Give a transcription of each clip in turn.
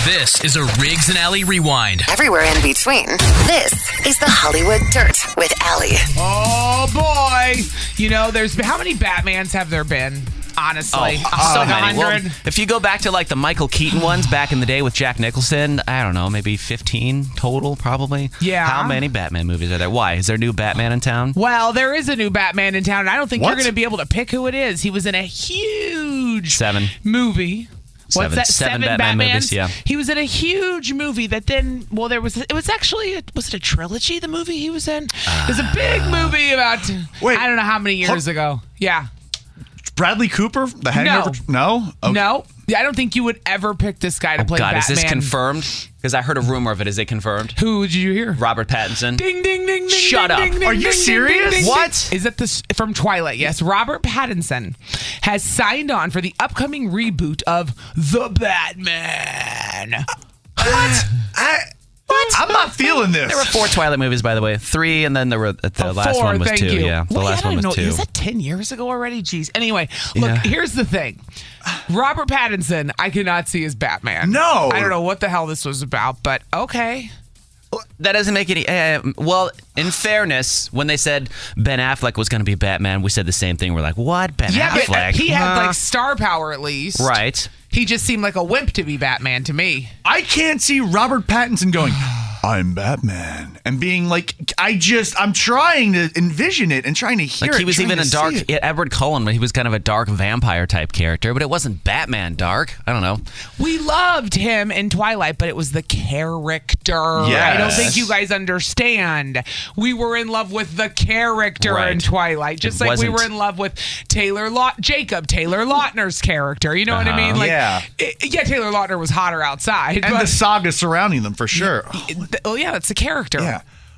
This is a Riggs and Alley Rewind. Everywhere in between, this is the Hollywood Dirt with Alley. Oh, boy. You know, how many Batmans have there been? Honestly, so many. 100. Well, if you go back to like the Michael Keaton ones back in the day with Jack Nicholson, I don't know, maybe 15 total, probably. Yeah. How many Batman movies are there? Why? Is there a new Batman in town? Well, there is a new Batman in town, and I don't think you're going to be able to pick who it is. He was in a huge movie. What's that? Seven Batman movies, yeah. He was in a huge movie that then, well, was it a trilogy, the movie he was in? It was a big movie about, I don't know how many years ago. Yeah. Bradley Cooper? The Hangover? No? Okay. No. I don't think you would ever pick this guy to play Batman. Is this confirmed? Because I heard a rumor of it. Is it confirmed? Who did you hear? Robert Pattinson. Ding, ding, ding, ding. Shut up. Are you serious? What? Is that from Twilight? Yes. Robert Pattinson has signed on for the upcoming reboot of The Batman. What? I'm not feeling this. There were 4 Twilight movies, by the way. 3, and then there were the last one was 2. Yeah, the last one was 2. Is that 10 years ago already? Jeez. Anyway, look, here's the thing. Robert Pattinson, I cannot see as Batman. No. I don't know what the hell this was about, but okay. That doesn't make any... well, in fairness, when they said Ben Affleck was going to be Batman, we said the same thing. We're like, what? Ben Affleck? But he had like star power at least. Right. He just seemed like a wimp to be Batman to me. I can't see Robert Pattinson going, I'm Batman, and being like, I'm trying to envision it and trying to hear it. Like he was even a dark, Edward Cullen, he was kind of a dark vampire type character, but it wasn't Batman dark. I don't know. We loved him in Twilight, but it was the character. Yes. I don't think you guys understand. We were in love with the character in Twilight, just like we were in love with Taylor Lautner's character. You know what I mean? Like, Taylor Lautner was hotter outside. And the saga surrounding them, for sure. Oh, yeah, it's a character. Yeah.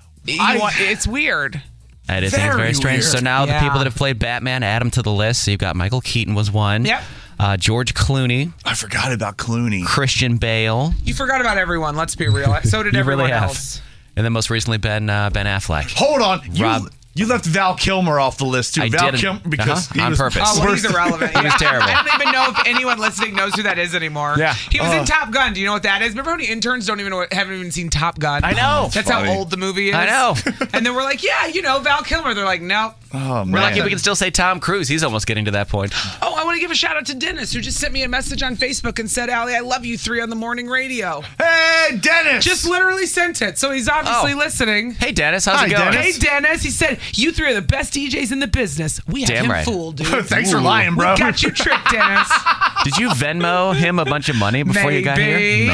It's weird. I did think it's very strange. Weird. So now the people that have played Batman, add them to the list. So you've got Michael Keaton was one. Yep. George Clooney. I forgot about Clooney. Christian Bale. You forgot about everyone, let's be real. So did everyone else. And then most recently, Ben Affleck. Hold on. You left Val Kilmer off the list, too. I Val didn't. Kilmer, because he on was purpose. Oh, well, he's irrelevant. He was terrible. I don't even know if anyone listening knows who that is anymore. Yeah. He was in Top Gun. Do you know what that is? Remember how many interns haven't even seen Top Gun? I know. That's how old the movie is. I know. And then we're like, Val Kilmer. They're like, nope. Oh, man. We're lucky we can still say Tom Cruise. He's almost getting to that point. Oh, I want to give a shout out to Dennis, who just sent me a message on Facebook and said, Allie, I love you 3 on the morning radio. Hey, Dennis! Just literally sent it. So he's obviously listening. Hey, Dennis. How's it going? Dennis. Hey, Dennis. He said, you 3 are the best DJs in the business. We have him fooled, dude. Thanks for lying, bro. We got you tricked, Dennis. Did you Venmo him a bunch of money before you got here? Maybe.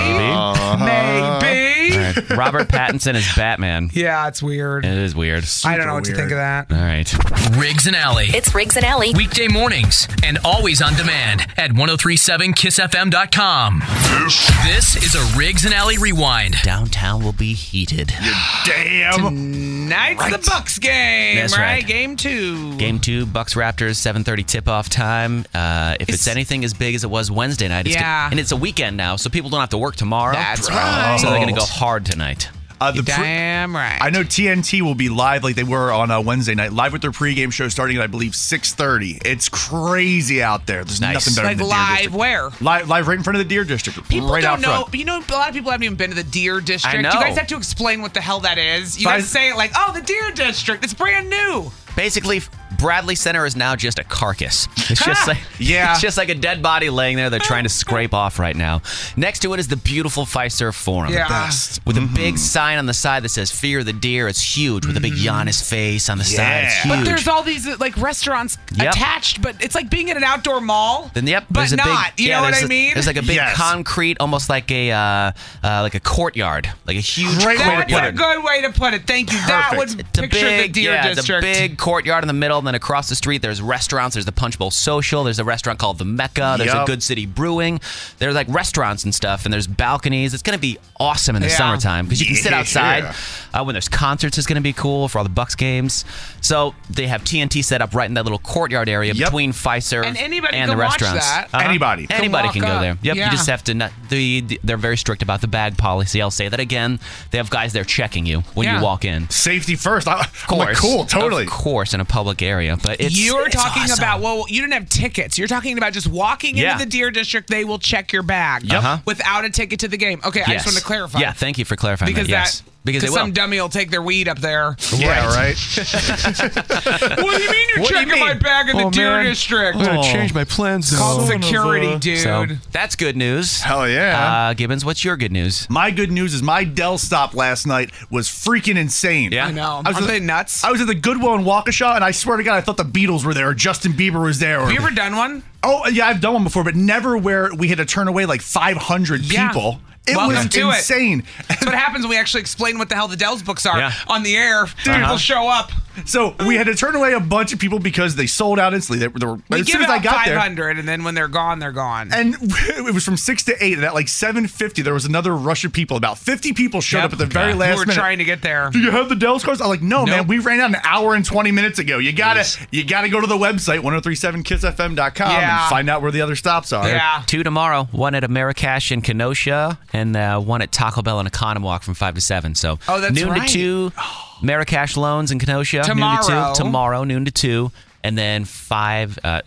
All right. Robert Pattinson is Batman. Yeah, it's weird. It is weird. I don't know what to think of that. All right. Riggs and Alley. It's Riggs and Alley. Weekday mornings and always on demand at 1037kissfm.com. This is a Riggs and Alley Rewind. Downtown will be heated. Damn. Tonight's the Bucks game, That's right. Game 2. Game 2, Bucks Raptors, 7:30 tip-off time. If it's anything as big as it was Wednesday night, and it's a weekend now, so people don't have to work tomorrow. That's right. So they're going to go hard tonight. Damn right. I know TNT will be live like they were on Wednesday night, live with their pregame show starting at, I believe, 6:30. It's crazy out there. There's nothing better than the Deer District. Where? Live right in front of the Deer District. People right don't out know. front. You know, a lot of people haven't even been to the Deer District. I know. You guys have to explain what the hell that is. You guys say it like, oh, the Deer District. It's brand new. Basically, Bradley Center is now just a carcass. It's just like it's just like a dead body laying there. They're trying to scrape off right now. Next to it is the beautiful Fiserv Forum. Yeah. Best. With a big sign on the side that says "Fear the Deer." It's huge with a big Giannis face on the side. It's huge. But there's all these like restaurants attached, but it's like being in an outdoor mall. Then but there's not. You know what I mean? There's like a big concrete, almost like a courtyard, like a huge courtyard. That's a good way to put it. Thank you. That would picture the Deer District. It's a big courtyard in the middle, and then across the street there's restaurants. There's the Punch Bowl Social. There's a restaurant called the Mecca. There's a Good City Brewing. There's like restaurants and stuff, and there's balconies. It's going to be awesome in the summertime because you can sit outside. When there's concerts, it's going to be cool for all the Bucks games. So they have TNT set up right in that little courtyard area between Fiserv and the restaurants. That. Anybody can go there. Yep, Yeah. you just have to not. They're very strict about the bag policy. I'll say that again. They have guys there checking you when you walk in. Safety first. Of course. Cool, totally. Of course, in a public area. area. But you're talking awesome. about, well, you didn't have tickets. You're talking about just walking into the Deer District. They will check your bag without a ticket to the game. Okay, I just want to clarify. Yeah, thank you for clarifying that. Because some dummy will take their weed up there. Yeah, right. What do you mean you're checking my bag in the Deer District? I'm going to change my plans. It's called security, dude. So, that's good news. Hell yeah. Gibbons, what's your good news? My good news is my Dell stop last night was freaking insane. Yeah, I know. Aren't they nuts? I was at the Goodwill in Waukesha, and I swear to God, I thought the Beatles were there or Justin Bieber was there. Have you ever done one? Oh, yeah, I've done one before, but never where we had to turn away like 500 people. It was insane. That's what happens when we actually explain what the hell the Dell's books are on the air. People show up. So we had to turn away a bunch of people because they sold out instantly. We give out 500, and then when they're gone, they're gone. And it was from 6 to 8, and at like 7:50, there was another rush of people. About 50 people showed up at the very last minute. We were trying to get there. Do you have the Dell's cards? I'm like, no, man, we ran out an hour and 20 minutes ago. You gotta go to the website 1037kissfm.com and find out where the other stops are. Yeah, 2 tomorrow. One at Americash in Kenosha, and one at Taco Bell in Economwalk from 5 to 7. So that's noon to 2. Marrakesh Loans in Kenosha. Tomorrow. Noon to 2. Tomorrow, noon to 2. And then 5 to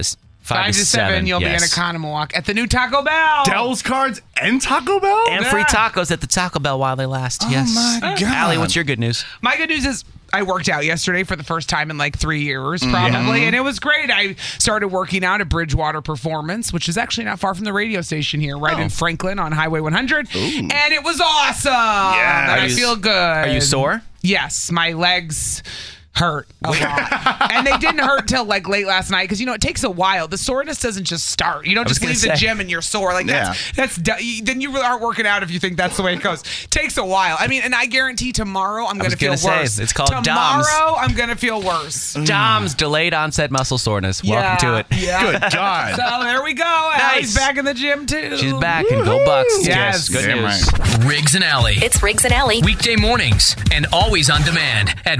7. You'll be in Economwalk at the new Taco Bell. Dell's cards and Taco Bell? And free tacos at the Taco Bell while they last. Oh my God. Allie, what's your good news? My good news is I worked out yesterday for the first time in like 3 years, probably, and it was great. I started working out at Bridgewater Performance, which is actually not far from the radio station here, right in Franklin on Highway 100, and it was awesome. Yeah, I feel good. Are you sore? Yes, my legs hurt a lot. And they didn't hurt till like late last night because, it takes a while. The soreness doesn't just start. You don't just leave the gym and you're sore. Like that's then you aren't working out if you think that's the way it goes. It takes a while. I mean, and I guarantee tomorrow I'm going to feel worse. It's called DOMS. Tomorrow I'm going to feel worse. DOMS, delayed onset muscle soreness. Welcome to it. Yeah. Good God. So there we go. Allie's back in the gym too. She's back and go Bucks. Yes. Good news. Right. Riggs and Alley. It's Riggs and Alley. Weekday mornings and always on demand at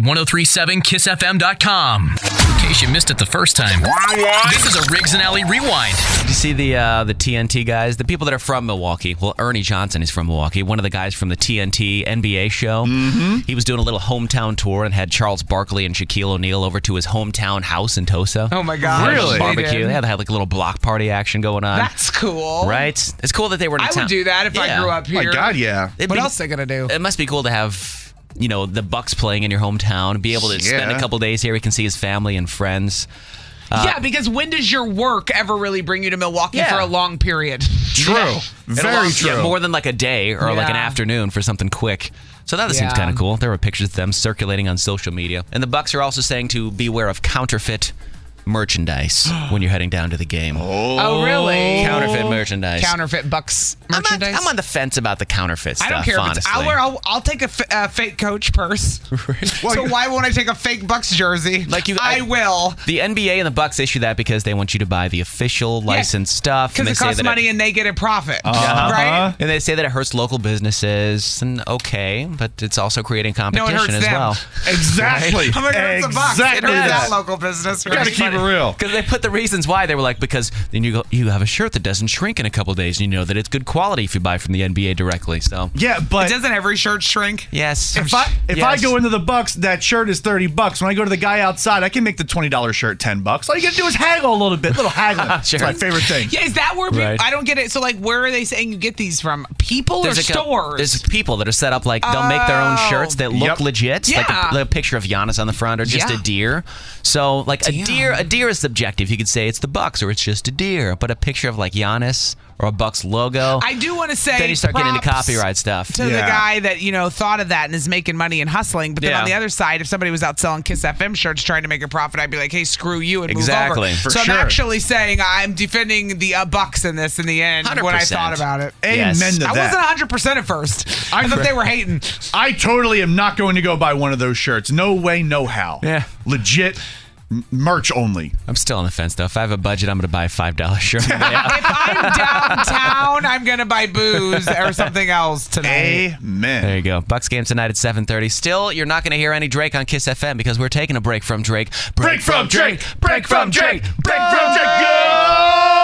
1037kissfm.com. In case you missed it the first time, this is a Riggs and Alley rewind. Did you see the TNT guys? The people that are from Milwaukee. Well, Ernie Johnson is from Milwaukee. One of the guys from the TNT NBA show. Mm-hmm. He was doing a little hometown tour and had Charles Barkley and Shaquille O'Neal over to his hometown house in Tosa. Oh my God. Really? Barbecue. They had like a little block party action going on. That's cool. Right? It's cool that they were in town. I would do that if I grew up here. Oh my God, yeah. What else are they going to do? It must be cool to have the Bucks playing in your hometown, be able to spend a couple days here. He can see his family and friends. Because when does your work ever really bring you to Milwaukee for a long period? True. Very true. Yeah, more than like a day or like an afternoon for something quick. So that seems kind of cool. There were pictures of them circulating on social media. And the Bucks are also saying to beware of counterfeit merchandise when you're heading down to the game. Oh, really? Counterfeit merchandise. Counterfeit Bucks merchandise? I'm on the fence about the counterfeit stuff, I don't care honestly. if I'll take a fake Coach purse. So why won't I take a fake Bucks jersey? I will. The NBA and the Bucks issue that because they want you to buy the official licensed stuff. Because it costs money and they get a profit. Right? And they say that it hurts local businesses. And but it's also creating competition as well. Exactly. How much hurts the Bucks? It hurts that local business. Gotta keep it real. Because they put the reasons why. They were like, because then you have a shirt that doesn't shrink in a couple of days, and you know that it's good quality if you buy from the NBA directly. So but doesn't every shirt shrink? Yes. If I go into the Bucks, that shirt is $30. When I go to the guy outside, I can make the $20 shirt $10. All you gotta do is haggle a little bit, little haggling. Sure. That's my favorite thing. Yeah, is that where I don't get it? So where are they saying you get these from? People or stores? There's people that are set up like they'll make their own shirts that look legit, like a picture of Giannis on the front or just a deer. So like a deer is subjective. You could say it's the Bucks or it's just a deer, but a picture of like Giannis or a Bucks logo. I do want to say then you start getting into copyright stuff. To the guy that thought of that and is making money and hustling. But then on the other side, if somebody was out selling Kiss FM shirts trying to make a profit, I'd be like, hey, screw you and move over. So I'm actually saying I'm defending the Bucks in this in the end 100%. When I thought about it. Amen to that. I wasn't 100% at first. I thought they were hating. I totally am not going to go buy one of those shirts. No way, no how. Yeah. Legit. Merch only. I'm still on the fence though. If I have a budget, I'm going to buy a $5 shirt. If I'm downtown, I'm going to buy booze or something else tonight. Amen. There you go. Bucks game tonight at 7:30. Still, you're not going to hear any Drake on Kiss FM because we're taking a break from Drake. Break from Drake. Break from Drake. Break from Drake. Go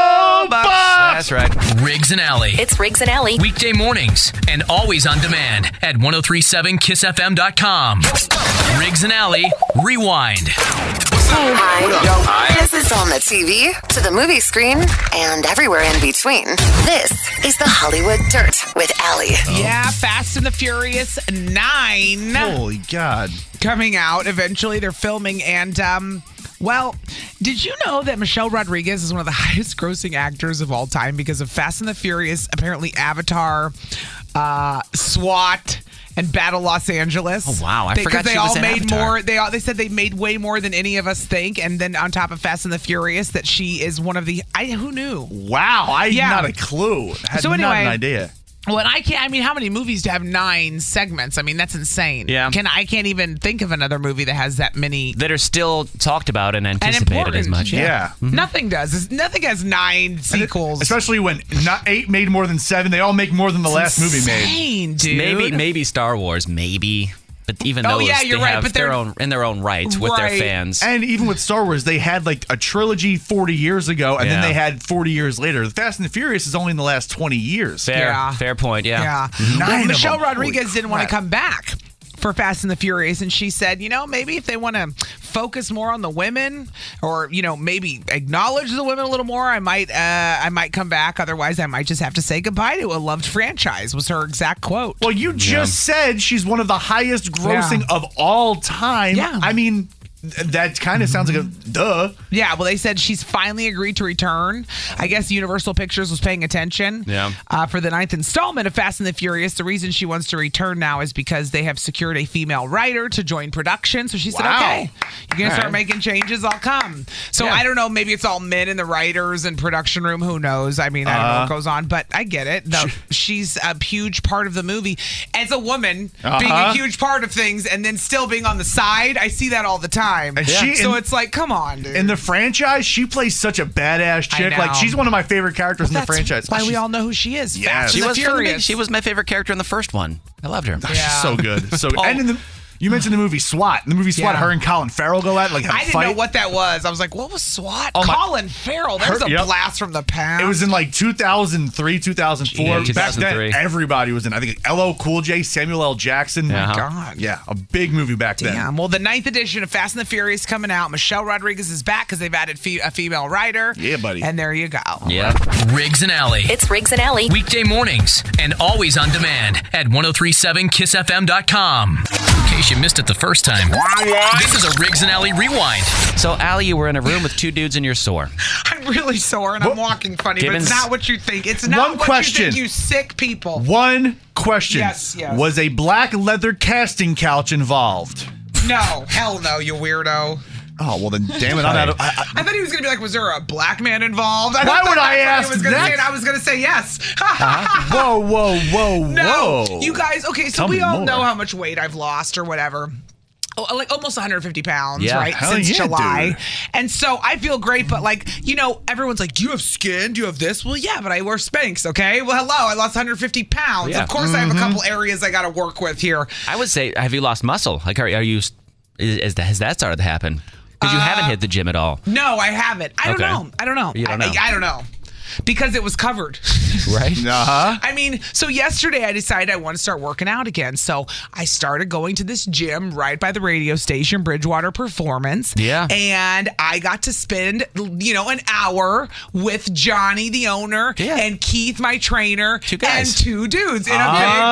Bucks. That's right. Riggs and Alley. It's Riggs and Alley. Weekday mornings and always on demand at 1037kissfm.com. Riggs and Alley Rewind. Hi. This is on the TV, to the movie screen, and everywhere in between. This is the Hollywood Dirt with Alley. Yeah, Fast and the Furious 9. Holy God. Coming out eventually. They're filming, and well, did you know that Michelle Rodriguez is one of the highest grossing actors of all time because of Fast and the Furious, apparently Avatar, SWAT, and Battle Los Angeles? Oh, wow. I forgot she was in Avatar. They said they made way more than any of us think. And then on top of Fast and the Furious, that she is one of the... who knew? Wow. I had not a clue. Had not an idea. Well, and how many movies do have 9 segments? I mean, that's insane. Yeah. I can't even think of another movie that has that many. That are still talked about and anticipated as much. Yeah. Mm-hmm. Nothing does. Nothing has 9 sequels. Especially when 8 made more than 7. They all make more than the last movie made. Dude. Maybe Star Wars, maybe. But even those, you're right. have but they're in their own right with their fans. And even with Star Wars, they had like a trilogy 40 years ago, and then they had 40 years later. The Fast and the Furious is only in the last 20 years. Fair point, yeah. Well, Michelle Rodriguez didn't want to come back for Fast and the Furious, and she said, maybe if they want to focus more on the women, or maybe acknowledge the women a little more, I might come back. Otherwise, I might just have to say goodbye to a loved franchise, was her exact quote. Well, you just said she's one of the highest grossing of all time. Yeah. I mean, that kind of sounds like a duh. Yeah, well, they said she's finally agreed to return. I guess Universal Pictures was paying attention for the 9th installment of Fast and the Furious. The reason she wants to return now is because they have secured a female writer to join production. So she said, okay, you're going to start making changes, I'll come. So I don't know, maybe it's all men in the writers and production room. Who knows? I mean, I don't know what goes on, but I get it. No, she's a huge part of the movie. As a woman, being a huge part of things and then still being on the side, I see that all the time. And so it's like, come on, dude. In the franchise, she plays such a badass chick. Like, she's one of my favorite characters in the franchise. That's why we all know who she is. Yeah, she was my favorite character in the first one. I loved her. She's so good. So good. And you mentioned the movie SWAT. In the movie SWAT, her and Colin Farrell go at I didn't know what that was. I was like, what was SWAT? Colin Farrell. There's a blast from the past. It was in 2003, 2004. Yeah, 2003. Back then, everybody was in. I think LL Cool J, Samuel L. Jackson. My God. Yeah, a big movie back then. Yeah. Well, the 9th edition of Fast and the Furious coming out. Michelle Rodriguez is back because they've added a female writer. Yeah, buddy. And there you go. Yeah. Riggs and Alley. It's Riggs and Alley. Weekday mornings and always on demand at 1037kissfm.com. In case you missed it the first time, this is a Riggs and Alley Rewind. So, Allie, you were in a room with 2 dudes and you're sore. I'm really sore and I'm walking funny, but it's not what you think. It's not what you think, you sick people. One question. Yes. Was a black leather casting couch involved? No. Hell no, you weirdo. Oh, well then, damn it. I thought he was going to be like, was there a black man involved? Why would I ask that? I was going to say yes. Whoa. No, you guys, okay, so we all know how much weight I've lost or whatever. Like almost 150 pounds, right? Since July. Dude. And so I feel great, but everyone's like, do you have skin? Do you have this? Well, yeah, but I wear Spanx, okay? Well, hello, I lost 150 pounds. Yeah. Of course I have a couple areas I got to work with here. I would say, have you lost muscle? Like, has that started to happen? Because you haven't hit the gym at all. No, I haven't. I don't know. You don't know. I don't know. Because it was covered. Right? I mean, so yesterday I decided I want to start working out again. So I started going to this gym right by the radio station, Bridgewater Performance. Yeah. And I got to spend, an hour with Johnny, the owner, and Keith, my trainer, 2 guys. and 2 dudes in a big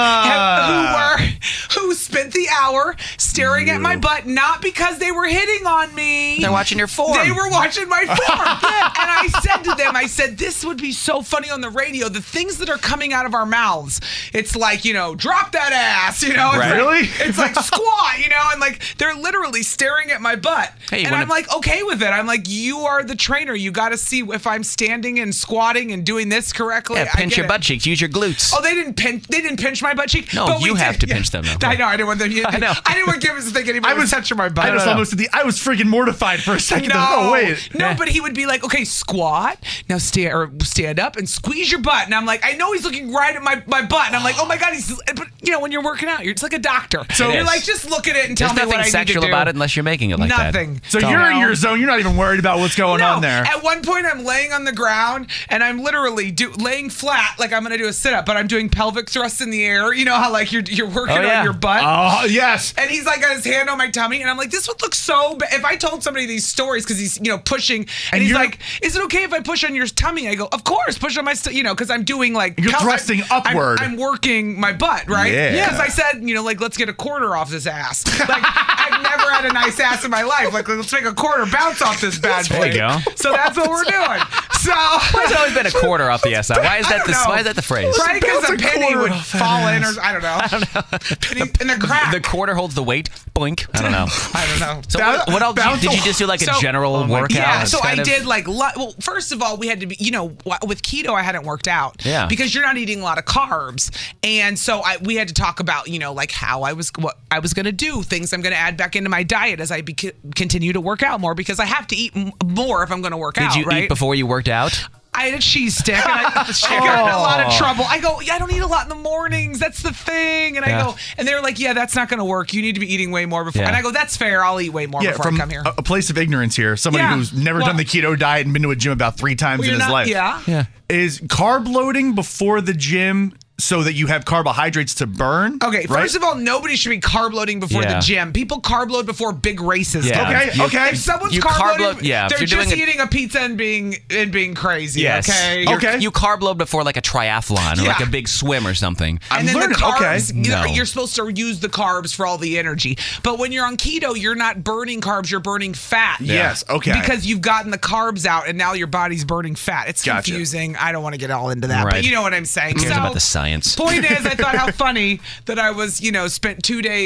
room who spent the hour staring at my butt, not because they were hitting on me. They're watching your form. They were watching my form. And I said to them, this would be so funny on the radio. The things that are coming out of our mouths. It's like, drop that ass, Right. Really? It's like squat, and they're literally staring at my butt. Hey, and I'm like, okay with it. I'm like, you are the trainer. You got to see if I'm standing and squatting and doing this correctly. Yeah, pinch your butt cheeks. Use your glutes. Oh, they didn't pinch my butt cheek? No, but you have to pinch them, though. I know. I didn't want them. I know. I didn't want Gibbons to think anybody was touching my butt. I was freaking mortified for a second. No, wait. No, but he would be like, okay, squat. Now stand up and squeeze your butt. And I'm like, I know he's looking right at my butt. And I'm like, oh my God, when you're working out, you're just like a doctor. So you're like, just look at it and tell me what I need to do. There's nothing sexual about it unless you're making it like that. Nothing. So you're in your zone. You're not even worried about what's going on there. At one point, I'm laying on the ground and I'm literally laying flat like I'm going to do a sit-up, but I'm doing pelvic thrusts in the air. You know how like you're working on your butt? Oh, yes. And he's like got his hand on my tummy and I'm like, this would look so bad. If I told somebody these stories because he's, pushing and he's like, is it okay if I push on your tummy? I go, of course, push on my, because I'm doing like. You're thrusting upward. I'm working my butt, right? Yeah. Because I said, like, let's get a quarter off this ass. Like, I've never had a nice ass in my life. Like, let's make a quarter bounce off this bad boy. There you go. So that's what we're doing. So why has it always been a quarter off the SI? Why is that the phrase? Right, because a penny would fall in, or I don't know. Penny in the crack. The quarter holds the weight. Boink. I don't know. So what else did you just do? Like a general workout? Yeah. So I did like. Well, first of all, we had to be. With keto, I hadn't worked out. Yeah. Because you're not eating a lot of carbs, and so we had to talk about like how what I was going to do, things I'm going to add back into my diet as I continue to work out more because I have to eat more if I'm going to work out. Did you eat before you worked out? I had a cheese stick and I got in a lot of trouble. I go, I don't eat a lot in the mornings. That's the thing. And I go, and they're like, yeah, that's not going to work. You need to be eating way more before. And I go, that's fair. I'll eat way more before I come here. A place of ignorance here. Somebody who's never done the keto diet and been to a gym about 3 times in his life. Yeah. Is carb loading before the gym so that you have carbohydrates to burn? Okay, first of all, nobody should be carb loading before the gym. People carb load before big races. Yeah. Okay. If someone's carb loading, they're just eating a pizza and being crazy. Yes. Okay. You carb load before like a triathlon or like a big swim or something. And then the carbs, you're supposed to use the carbs for all the energy. But when you're on keto, you're not burning carbs, you're burning fat. Yes, okay. Because you've gotten the carbs out and now your body's burning fat. It's confusing. I don't want to get all into that, but you know what I'm saying. Who cares about the science? Point is, I thought how funny that I was, spent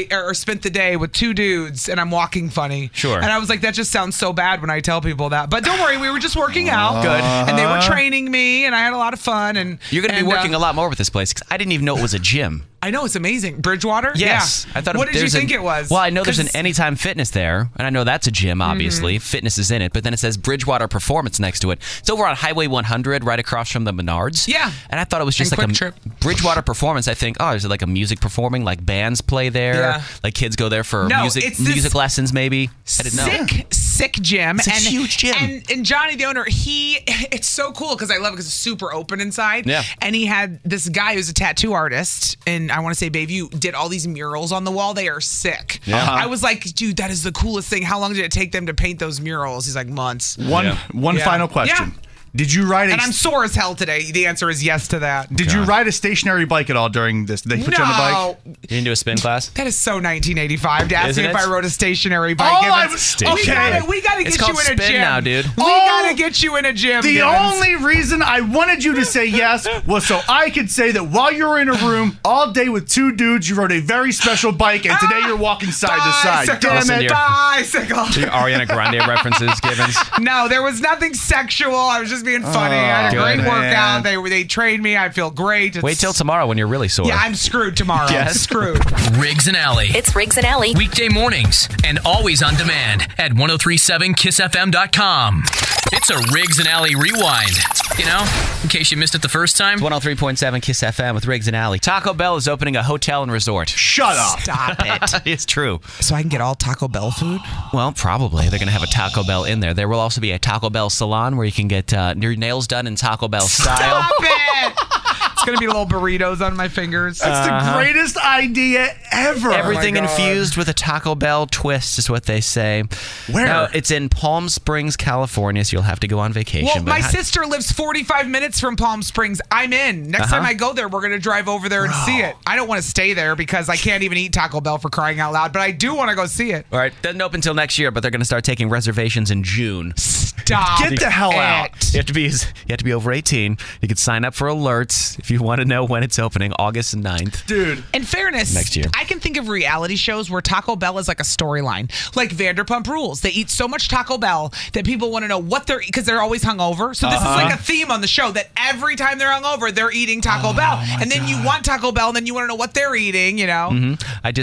the day with 2 dudes and I'm walking funny. Sure. And I was like, that just sounds so bad when I tell people that. But don't worry, we were just working out. Good. And they were training me and I had a lot of fun. And you're going to be working a lot more with this place because I didn't even know it was a gym. I know, it's amazing. Bridgewater? Yes. Yeah. What did you think it was? Well, I know there's an Anytime Fitness there, and I know that's a gym, obviously. Fitness is in it, but then it says Bridgewater Performance next to it. It's over on Highway 100, right across from the Menards. Yeah. And I thought it was just like a trip. Bridgewater Performance. I think, is it like a music performing? Like bands play there? Yeah. Like kids go there for music lessons, maybe? I didn't know. Sick gym. It's a huge gym. And Johnny, the owner, it's so cool because I love it because it's super open inside. Yeah. And he had this guy who's a tattoo artist, and I want to say Bayview, did all these murals on the wall. They are sick. Yeah. I was like, dude, that is the coolest thing. How long did it take them to paint those murals? He's like, months. One final question. Yeah. Did you ride And I'm sore as hell today. The answer is yes to that. Did you ride a stationary bike at all during this? Did they put you on the bike? You didn't do a spin class? That is so 1985 to ask me if I rode a stationary bike. We got to get you in a gym now, dude. We got to get you in a gym. The only reason I wanted you to say yes was so I could say that while you were in a room all day with 2 dudes, you rode a very special bike, and today you're walking side to side. Damn it, bicycle. Ariana Grande references, Givens? No, there was nothing sexual. I was just being funny. I had a great workout. They trained me. I feel great. Wait till tomorrow when you're really sore. Yeah, I'm screwed tomorrow. Yes. Screwed. Riggs and Alley. It's Riggs and Alley. Weekday mornings and always on demand at 1037kissfm.com. It's a Riggs and Alley rewind. In case you missed it the first time. It's 103.7 Kiss FM with Riggs and Alley. Taco Bell is opening a hotel and resort. Shut up. Stop it. It's true. So I can get all Taco Bell food? Well, probably. They're going to have a Taco Bell in there. There will also be a Taco Bell salon where you can get your nails done in Taco Bell style. Stop it! It's going to be little burritos on my fingers. That's the greatest idea ever. Everything infused with a Taco Bell twist is what they say. Where? Now, it's in Palm Springs, California, so you'll have to go on vacation. Well, my sister lives 45 minutes from Palm Springs. I'm in. Next time I go there, we're going to drive over there and see it. I don't want to stay there because I can't even eat Taco Bell for crying out loud, but I do want to go see it. All right. Doesn't open until next year, but they're going to start taking reservations in June. Stop. Get the hell out. You have to be over 18. You can sign up for alerts if you want to know when it's opening, August 9th. Dude. In fairness, next year. I can think of reality shows where Taco Bell is like a storyline. Like Vanderpump Rules. They eat so much Taco Bell that people want to know what they're, because they're always hungover. So this is like a theme on the show that every time they're hungover, they're eating Taco Bell. And then you want Taco Bell and then you want to know what they're eating, I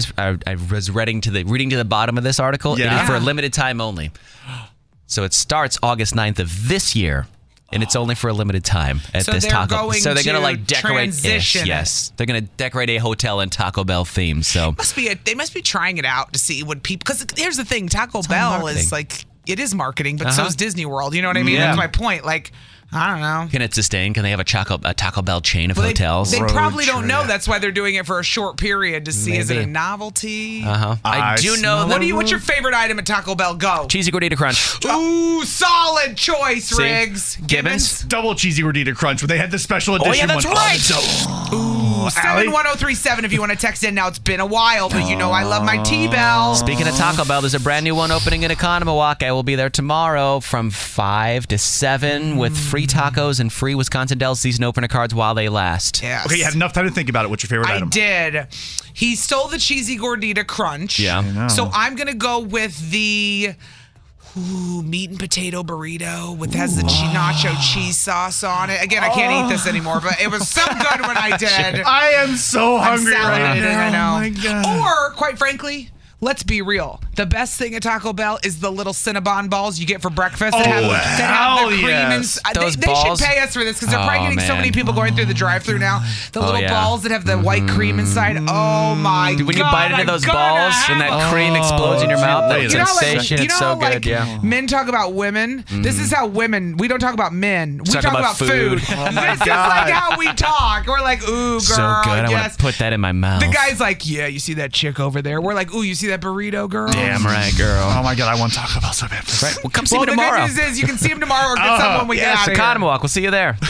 was reading to the bottom of this article. Yeah. It is for a limited time only. So it starts August 9th of this year. and it's only for a limited time at this Taco. So they're gonna like decorate. Yes, they're gonna decorate a hotel in Taco Bell theme. So they must be trying it out to see what people. Because here's the thing, Taco Bell is like it is marketing, but so is Disney World. You know what I mean? That's my point. Like. I don't know. Can it sustain? Can they have a Taco Bell chain of hotels? They probably don't know. That's why they're doing it for a short period to see is it a novelty. I do know. What's your favorite item at Taco Bell? Go. Cheesy Gordita Crunch. Ooh, solid choice, Riggs. Gibbons. Double Cheesy Gordita Crunch. Where they had the special edition. Oh yeah, that's right. Ooh, 71037 if you want to text in. Now it's been a while, but you know I love my T-Bell. Speaking of Taco Bell, there's a brand new one opening in Economawalk. I will be there tomorrow from 5 to 7 with free tacos and free Wisconsin Dells season opener cards while they last. Yes. Okay, you had enough time to think about it. What's your favorite item? I did. He stole the Cheesy Gordita Crunch. Yeah. So I'm going to go with the meat and potato burrito has the nacho cheese sauce on it. Again, I can't eat this anymore, but it was so good when I did. I am so hungry right now. I know. Oh my God. Or, quite frankly, let's be real. The best thing at Taco Bell is the little Cinnabon balls you get for breakfast that have the cream inside. They should pay us for this because they're probably getting so many people going through the drive-thru now. The little balls that have the white cream inside. Oh my God. When you bite into those balls and that cream explodes in your mouth, that sensation, it's so good. Men talk about women. This is how women, we don't talk about men. We talk about food. This is like how we talk. We're like, ooh, girl, so good. I want to put that in my mouth. The guy's like, yeah, you see that chick over there? We're like, ooh, you see that burrito, girl? Damn right, girl. Oh my God, I want Taco Bell so bad. Right. Well, come see me tomorrow. The good news is you can see him tomorrow or get someone we get out of here. Economawalk. We'll see you there.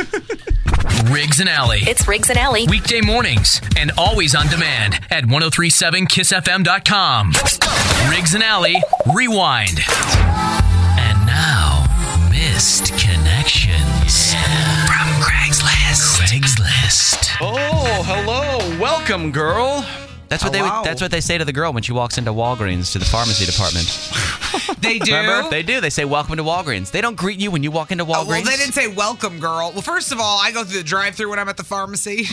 Riggs and Alley. It's Riggs and Alley. Weekday mornings and always on demand at 1037kissfm.com. Riggs and Alley Rewind. And now, Missed Connections from Craigslist. Oh, hello. Welcome, girl. That's what they say to the girl when she walks into Walgreens to the pharmacy department. They do? Remember? They do. They say, welcome to Walgreens. They don't greet you when you walk into Walgreens. Well, they didn't say welcome, girl. Well, first of all, I go through the drive-thru when I'm at the pharmacy.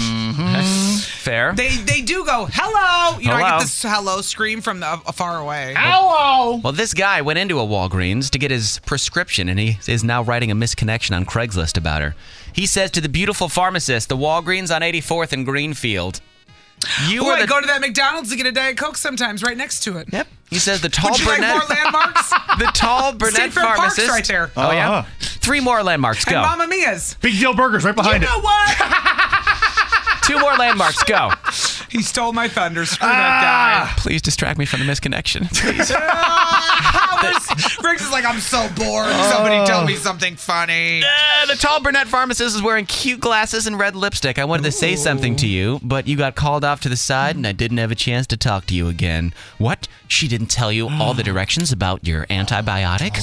Fair. They do go, hello. You know, I get this hello scream from far away. Hello. Well, this guy went into a Walgreens to get his prescription, and he is now writing a misconnection on Craigslist about her. He says to the beautiful pharmacist, the Walgreens on 84th and Greenfield, I go to that McDonald's to get a Diet Coke sometimes right next to it. Yep. He says the tall brunette. Would you like more landmarks? The tall brunette pharmacist. Park's right there. Oh, yeah? 3 more landmarks. Go. And Mamma Mia's. Big Deal Burgers right behind it. You know what? 2 more landmarks. Go. He stole my thunder. Screw that guy. Please distract me from the misconnection. Please. Riggs is like, I'm so bored. Somebody tell me something funny. The tall brunette pharmacist is wearing cute glasses and red lipstick. I wanted to say something to you, but you got called off to the side, and I didn't have a chance to talk to you again. What? She didn't tell you all the directions about your antibiotic?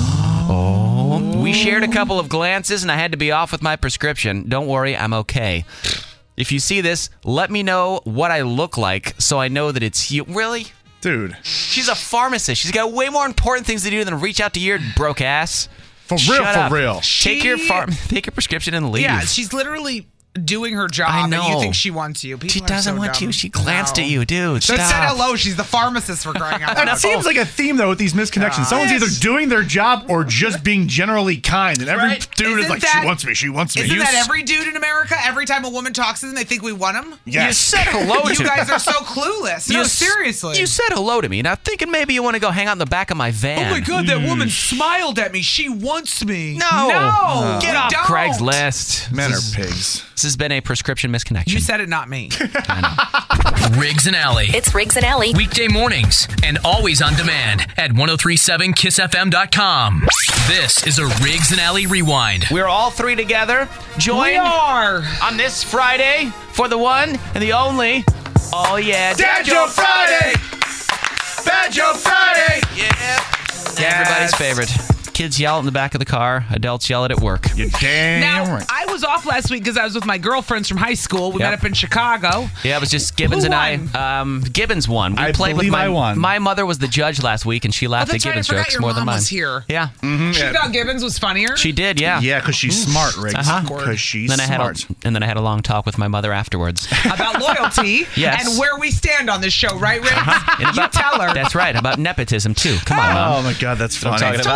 We shared a couple of glances, and I had to be off with my prescription. Don't worry, I'm okay. If you see this, let me know what I look like so I know that it's you. Really? Dude. She's a pharmacist. She's got way more important things to do than reach out to your broke ass. For real. Take your prescription and leave. Yeah, she's literally doing her job. I know. And you think she wants you. She doesn't want you. She glanced at you, dude. She said hello. She's the pharmacist, for crying out loud. That seems like a theme, though, with these misconnections. Someone's either doing their job or just being generally kind. And every dude is like, she wants me. Isn't that every dude in America? Every time a woman talks to them, they think we want them? Yes. You said hello to me. You guys are so clueless. No, seriously. You said hello to me. Now, thinking maybe you want to go hang out in the back of my van. Oh, my God, that woman smiled at me. She wants me. No. Get off Craigslist. Men are pigs. This has been a prescription misconnection. You said it, not me. I know. Riggs and Alley. It's Riggs and Alley. Weekday mornings and always on demand at 1037kissfm.com. This is a Riggs and Alley Rewind. We're all 3 together, joined on this Friday for the one and the only. Oh, yeah. Dad Joke Friday! Bad Joke Friday! Yeah. Everybody's favorite. Kids yell in the back of the car. Adults yell it at work. You're damn now, right. I was off last week because I was with my girlfriends from high school. We met up in Chicago. Yeah, it was just Gibbons and I. Gibbons won. I believe I won. My mother was the judge last week, and she laughed at Gibbons jokes more than mine. Was here. Yeah. Mm-hmm. She thought Gibbons was funnier? She did, yeah. Yeah, because she's smart, Riggs. Because she's smart. And then I had a long talk with my mother afterwards. About loyalty and where we stand on this show, right, Riggs? You tell her. That's right. About nepotism, too. Come on, Mom. Oh, my God, that's funny. It's totally fine.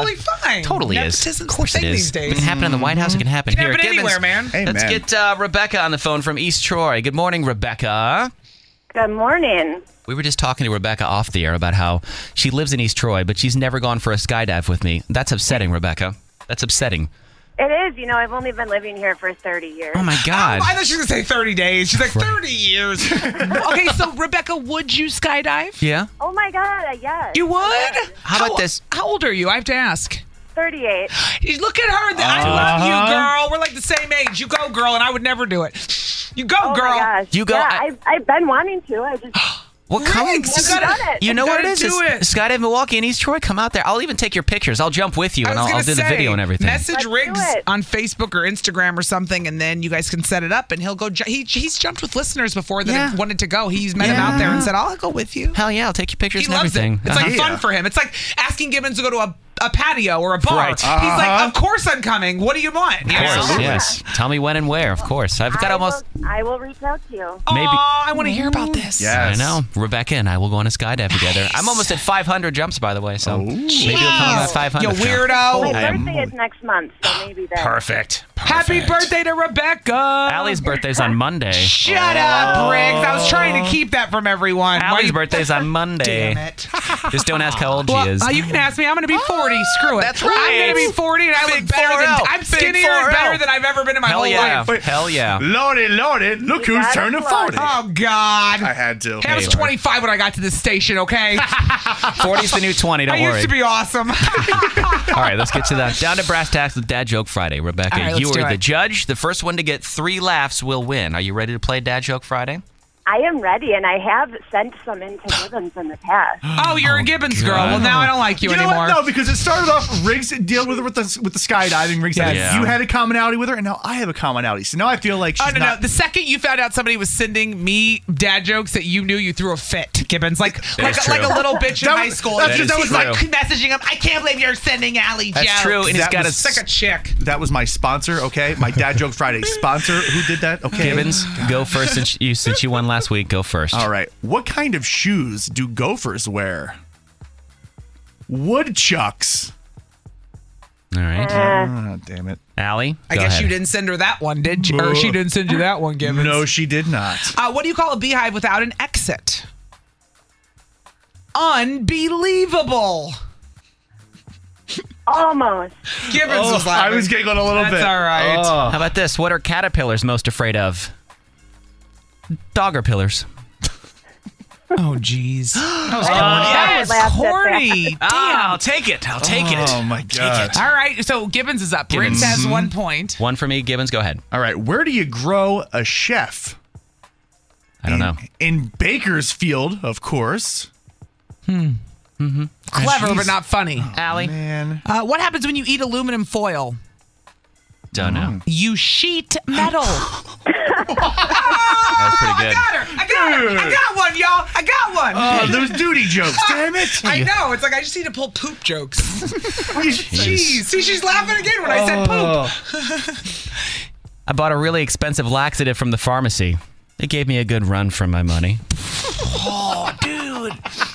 fine. Totally Nepotism's is. Of course the it thing is. these days. It can happen in the White House. It can happen here. Happen anywhere, man. Let's get Rebecca on the phone from East Troy. Good morning, Rebecca. Good morning. We were just talking to Rebecca off the air about how she lives in East Troy, but she's never gone for a skydive with me. That's upsetting, Rebecca. That's upsetting. It is. You know, I've only been living here for 30 years. Oh, my God. I thought she was going to say 30 days. She's like, 30 years. Okay, so, Rebecca, would you skydive? Yeah? Oh, my God, yes. You would? How about this? How old are you? I have to ask. 38. Look at her. I love you, girl. We're like the same age. You go, girl, and I would never do it. You go, girl. My gosh. You go. Yeah, I've been wanting to. I just... Well, come on. You know what it is? Skydive Milwaukee and East Troy. Come out there. I'll even take your pictures. I'll jump with you, and I'll do the video and everything. Message Riggs on Facebook or Instagram or something, and then you guys can set it up, and he'll go. He's jumped with listeners before that have wanted to go. He's met him out there and said, I'll go with you. Hell yeah, I'll take your pictures He and loves everything. it. It's like fun for him. It's like asking Gibbons to go to a patio or a bar. Right. He's like, of course I'm coming. What do you want? Of course, yes. Tell me when and where, of course. I've got I will reach out to you. Maybe. I want to hear about this. Yes. I know. Rebecca and I will go on a skydive together. I'm almost at 500 jumps, by the way, so maybe you'll come on that 500. You weirdo. My birthday is next month, so maybe then. Perfect. Happy birthday to Rebecca. Allie's birthday's on Monday. Shut up, Riggs. I was trying to keep that from everyone. Allie's birthday's on Monday. Damn it. Just don't ask how old she is. You can ask me. I'm going to be 40. Screw it. That's right. I'm going to be 40, and I look better than... I'm skinnier and better than I've ever been in my whole life. Hell yeah. Lordy, look who's turning 40. Oh, God. I had to. Hey, I was 25 when I got to this station, okay? 40's the new 20, don't worry. I used to be awesome. All right, let's get to that. Down to brass tacks with Dad Joke Friday. Rebecca, right, you are the judge. The first one to get 3 laughs will win. Are you ready to play Dad Joke Friday? I am ready, and I have sent some in to Gibbons in the past. Oh, you're a Gibbons girl. Well, now I don't like you anymore. Know what? No, because it started off Riggs dealing with her with the skydiving. Riggs, you had a commonality with her, and now I have a commonality. So now I feel like she's no. The second you found out somebody was sending me dad jokes that you knew, you threw a fit, Gibbons. Like a little bitch in high school. That was like messaging him. I can't believe you're sending Allie jokes. That's true, and he's got like a chick. That was my sponsor, okay? My Dad Joke Friday sponsor. Who did that? Okay. Gibbons, go first since you won last week. Go first. All right. What kind of shoes do gophers wear? Woodchucks. All right. Damn it. Allie, I guess you didn't send her that one, did you? Or she didn't send you that one, Gibbons. No, she did not. What do you call a beehive without an exit? Unbelievable. Almost. Gibbons was laughing. I was giggling a little bit. That's all right. Oh. How about this? What are caterpillars most afraid of? Doggerpillars. Oh, jeez. That was corny. Damn. I'll take it. I'll take it. Oh, my God. All right, so Gibbons is up. Riggs has 1 point. One for me. Gibbons, go ahead. All right. Where do you grow a chef? I don't know. In Bakersfield, of course. Clever, but not funny. Allie? Man. What happens when you eat aluminum foil? Don't know. You sheet metal. That was pretty good. I got one, y'all. I got one. Oh, those duty jokes. Damn it. I know. It's like I just need to pull poop jokes. Jeez. See, she's laughing again when I said poop. I bought a really expensive laxative from the pharmacy. It gave me a good run for my money. Oh, dude.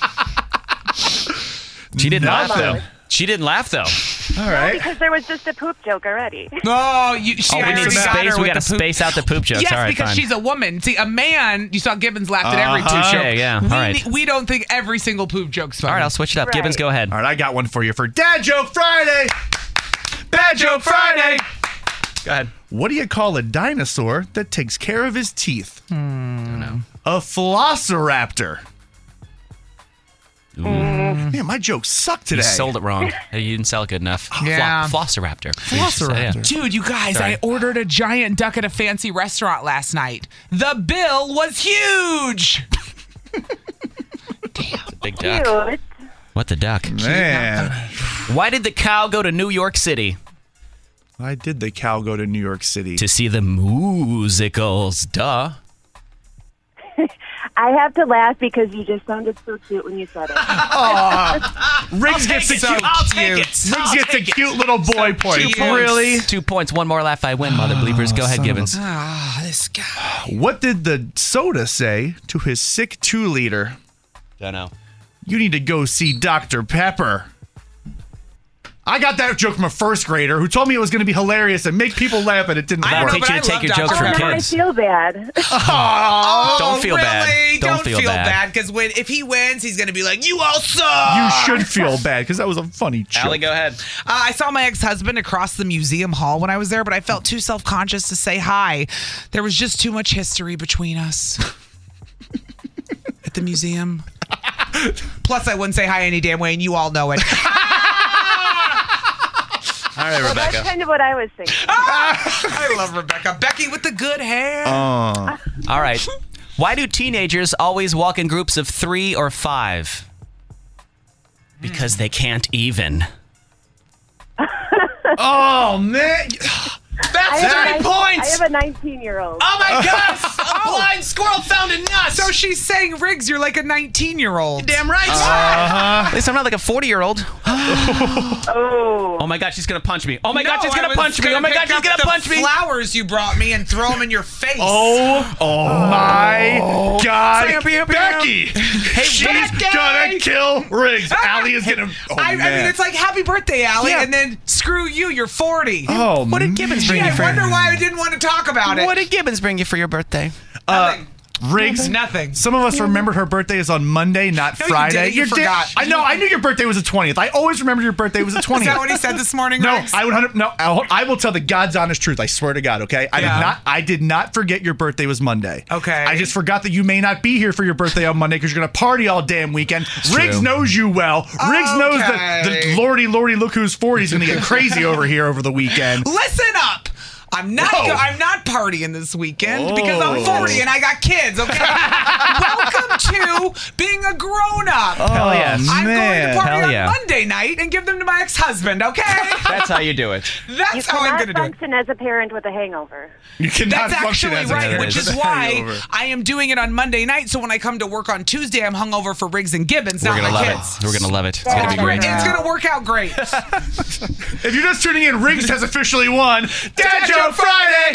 She didn't laugh, though. She didn't laugh, though. All right. Because there was just a poop joke already. No, we need space. We got to space out the poop jokes. Yes, all right, because fine. she's a woman. See, a man, you saw Gibbons laughed at every poop joke. Yeah, all right. We don't think every single poop joke's funny. All right, I'll switch it up. Right. Gibbons, go ahead. All right, I got one for you for Dad Joke Friday. Bad Joke Friday. Go ahead. What do you call a dinosaur that takes care of his teeth? I don't know. A Velociraptor. Man, my jokes suck today. You sold it wrong. You didn't sell it good enough. Yeah. Flossiraptor. Velociraptor. Dude, you guys, Sorry. I ordered a giant duck at a fancy restaurant last night. The bill was huge. Damn. Big duck. Cute. What the duck? Man. Why did the cow go to New York City? Why did the cow go to New York City? To see the musicals. Duh. I have to laugh because you just sounded so cute when you said it. Riggs gets a cute. I'll take it. Riggs gets a cute little boy point. 2 points. Really? 2 points. One more laugh, I win, mother bleepers. Go ahead, Gibbons. This guy. What did the soda say to his sick 2-liter? Don't know. You need to go see Dr. Pepper. I got that joke from a first grader who told me it was going to be hilarious and make people laugh, and it didn't work. I'll teach you to take your jokes from kids. I feel bad. Don't feel bad. Don't feel bad because if he wins, he's going to be like, "You all suck." You should feel bad because that was a funny joke. Allie, go ahead. I saw my ex-husband across the museum hall when I was there, but I felt too self-conscious to say hi. There was just too much history between us at the museum. Plus, I wouldn't say hi any damn way, and you all know it. All right, Rebecca. That's kind of what I was thinking. I love Rebecca. Becky with the good hair. All right. Why do teenagers always walk in groups of 3 or 5? Because they can't even. Oh, man. That's 30 points. I have a 19-year-old. Oh, my gosh. A blind squirrel found a nut. So she's saying, Riggs, you're like a 19-year-old. Damn right. At least I'm not like a 40-year-old. Oh my God, she's going to punch me. Oh, my God, she's going to punch me. Oh, my God, she's going to punch me. Flowers you brought me and throw them in your face. Oh my God. Becky. Hey, she's going to kill Riggs. Allie is going to... I mean, it's like, happy birthday, Allie, and then screw you, you're 40. Oh, what did Gibbons bring you for? I wonder why I didn't want to talk about it. What did Gibbons bring you for your birthday? Nothing. Riggs, nothing. Some of us remembered her birthday is on Monday, not Friday. You forgot. I know. I knew your birthday was the 20th. I always remembered your birthday was the 20th. Is that what he said this morning? No, Riggs? I will tell the God's honest truth. I swear to God. Okay, I did not forget your birthday was Monday. Okay, I just forgot that you may not be here for your birthday on Monday because you're gonna party all damn weekend. Riggs knows you well. Riggs knows that the Lordy, look who's 40 is gonna get crazy over here over the weekend. Listen up. I'm not partying this weekend because I'm 40 and I got kids, okay? Welcome to being a grown-up. Hell yes. I'm going to party on Monday night and give them to my ex-husband, okay? That's how you do it. That's how I'm going to do it. You cannot function as a parent with a hangover. You cannot That's function actually as a right, parent which with is a why hangover. I am doing it on Monday night, so when I come to work on Tuesday, I'm hungover for Riggs and Gibbons, not my kids. We're going to love it. It's going to be great. It's going to work out great. If you're just tuning in, Riggs has officially won Dad Joke Friday!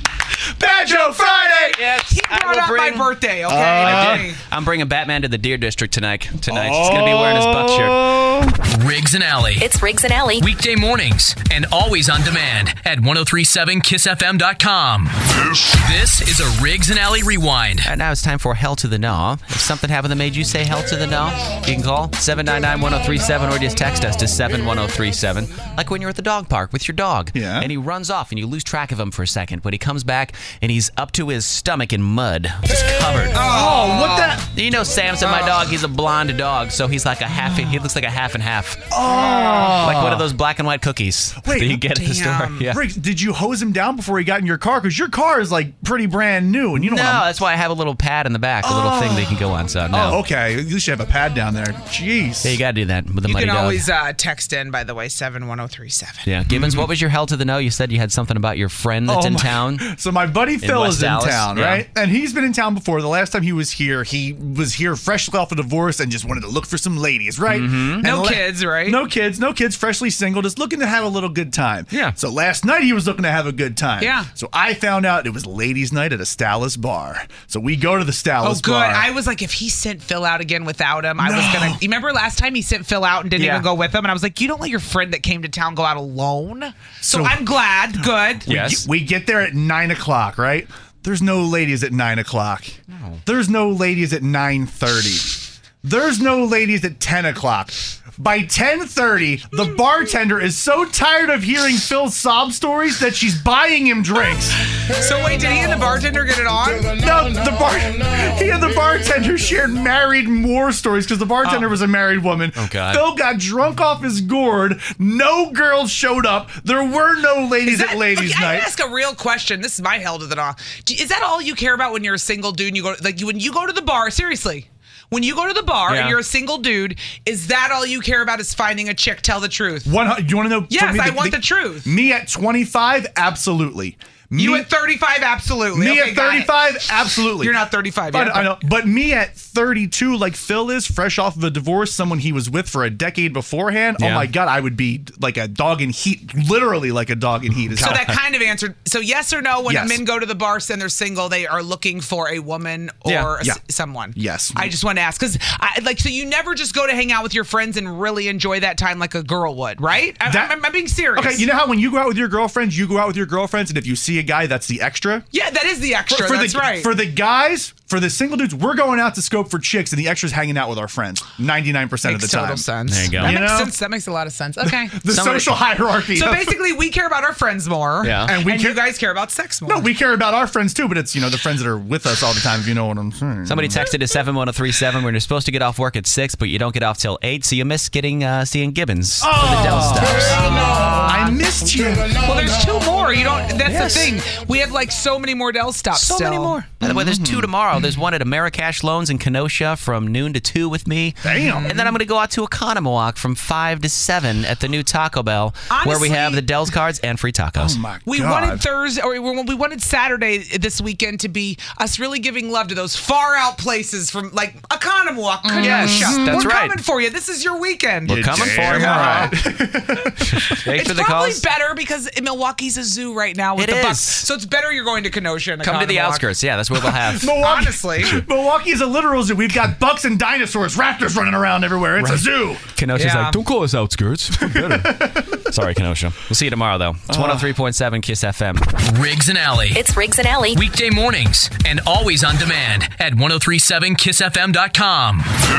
Bad Joke Friday! Yes, he brought up my birthday, okay? I'm bringing Batman to the Deer District tonight. He's going to be wearing his buck shirt. Riggs and Allie. It's Riggs and Allie. Weekday mornings and always on demand at 1037kissfm.com. This is a Riggs and Allie Rewind. And now it's time for Hell to the No. If something happened that made you say Hell to the No, you can call 799-1037 or just text us to 71037. Like when you're at the dog park with your dog. Yeah. And he runs off and you lose track of him for a second, but he comes back and he's up to his stomach in mud. Just covered. Oh, what that? You know Samson, my dog, he's a blonde dog, so he's like he looks like a half and half. Oh. Like one of those black and white cookies that you get at the store. Yeah. Riggs, did you hose him down before he got in your car? Because your car is like pretty brand new, and you don't No, want that's why I have a little pad in the back, a little thing that you can go on. So no. Oh, okay. At least you have a pad down there. Jeez. Yeah, you gotta do that with the You muddy can dog. always text in, by the way, 71037. Yeah, Gibbons, what was your Hell to the No? You said you had something about your friend that's in town. So my buddy Phil West is in Dallas? town, Yeah. right? And he's been in town before. The last time he was here freshly off a divorce and just wanted to look for some ladies, right? Mm-hmm. No kids, right? No kids, freshly single, just looking to have a little good time. Yeah. So last night he was looking to have a good time. Yeah. So I found out it was ladies' night at a Stalis bar. So we go to the Stalis good. bar. I was like, if he sent Phil out again without him, I was going to... You remember last time he sent Phil out and didn't even go with him? And I was like, you don't let your friend that came to town go out alone? So I'm glad. Good. Yes. We get there at 9 o'clock, right? There's no ladies at 9 o'clock. No. There's no ladies at 9:30. There's no ladies at 10 o'clock. By 10:30, the bartender is so tired of hearing Phil's sob stories that she's buying him drinks. So wait, did he and the bartender get it on? No, he and the bartender shared married war stories because the bartender was a married woman. Oh, God. Phil got drunk off his gourd. No girls showed up. There were no ladies at ladies' I night. ask a real question. This is my Hell to the No. Is that all you care about when you're a single dude and you go when you go to the bar? Seriously. When you go to the bar and you're a single dude, is that all you care about is finding a chick? Tell the truth. Do you want to know? Yes, I want the truth. Me at 25, absolutely. You at 35, absolutely. Me at 35, absolutely. You're not 35 yet. I know. But me at 32, like Phil is, fresh off of a divorce, someone he was with for a decade beforehand, oh my God, I would be like a dog in heat. Literally like a dog in heat. So that kind of answered. So yes or no, when men go to the bar and they're single, they are looking for a woman or someone. Yes. I just want to ask, because so you never just go to hang out with your friends and really enjoy that time like a girl would, right? I'm being serious. Okay, you know how when you go out with your girlfriends, and if you see a guy, that's the extra? Yeah, that is the extra. That's right. For the guys, for the single dudes, we're going out to scope for chicks, and the extra's hanging out with our friends 99% of the time. Total sense. There you go. That makes sense. That makes a lot of sense. Okay. The social hierarchy. So basically, we care about our friends more, and you guys care about sex more. No, we care about our friends too, but it's the friends that are with us all the time, if you know what I'm saying. Somebody texted to 71037 when you're supposed to get off work at 6, but you don't get off till 8, so you miss seeing Gibbons for the Dell stops. I missed you. Well, there's 2 more. That's the thing. We have like so many more Dell stops. So many more. By the way, there's 2 tomorrow. There's one at Americash Loans in Kenosha from noon to 2 with me. Damn. And then I'm going to go out to Economowalk from 5 to 7 at the new Taco Bell, where we have the Dell's cards and free tacos. Oh my God. We wanted Thursday, or we wanted Saturday this weekend to be us really giving love to those far out places from like Economowalk, Kenosha. Yes, that's We're right. coming for you. This is your weekend. We're coming for you. Right. Thanks for the probably calls. better because Milwaukee's a zoo right now with It the is. Bucks. So it's better you're going to Kenosha and Come to the Economowalk. outskirts. Yeah, that's where we'll have. Honestly. Milwaukee is a literal zoo. We've got bucks and dinosaurs, raptors running around everywhere. It's a zoo. Kenosha's like, don't call us outskirts. Sorry, Kenosha. We'll see you tomorrow, though. It's 103.7 KISS FM. Riggs and Alley. It's Riggs and Alley. Weekday mornings and always on demand at 1037kissfm.com.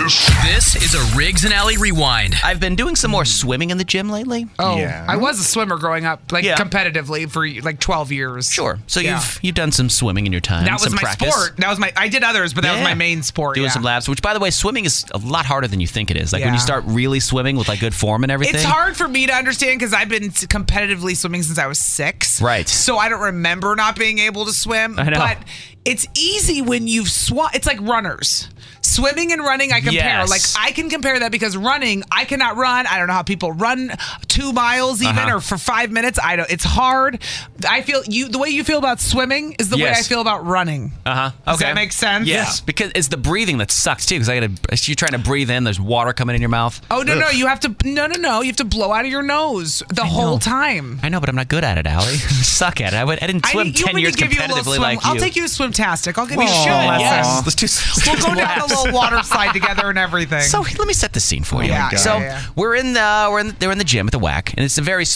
This is a Riggs and Alley Rewind. I've been doing some more swimming in the gym lately. Oh, Yeah. I was a swimmer growing up, competitively for like 12 years. Sure. So you've done some swimming in your time. That was some my practice. sport. I did others, but that was my main sport. Doing some laps, which by the way, swimming is a lot harder than you think it is. Like when you start really swimming with like good form and everything. It's hard for me to understand because I've been competitively swimming since I was 6. Right. So I don't remember not being able to swim. I know. But it's easy when you've It's like runners. Swimming and running, I compare. Yes. Like, I can compare that because running, I cannot run. I don't know how people run 2 miles even or for 5 minutes. It's hard. I feel the way you feel about swimming is the way I feel about running. Does that make sense? Yes, because it's the breathing that sucks too. Because you're trying to breathe in, there's water coming in your mouth. Oh no, you have to you have to blow out of your nose the whole time. I know, but I'm not good at it, Allie. I suck at it. I didn't swim 10 years competitively like you. I'll take you to Swimtastic. I'll give you a should. lesson. Yes. Let's do We'll go down a little water slide together and everything. So let me set the scene for you. Yeah, so yeah. they're in the gym at the WAC, and it's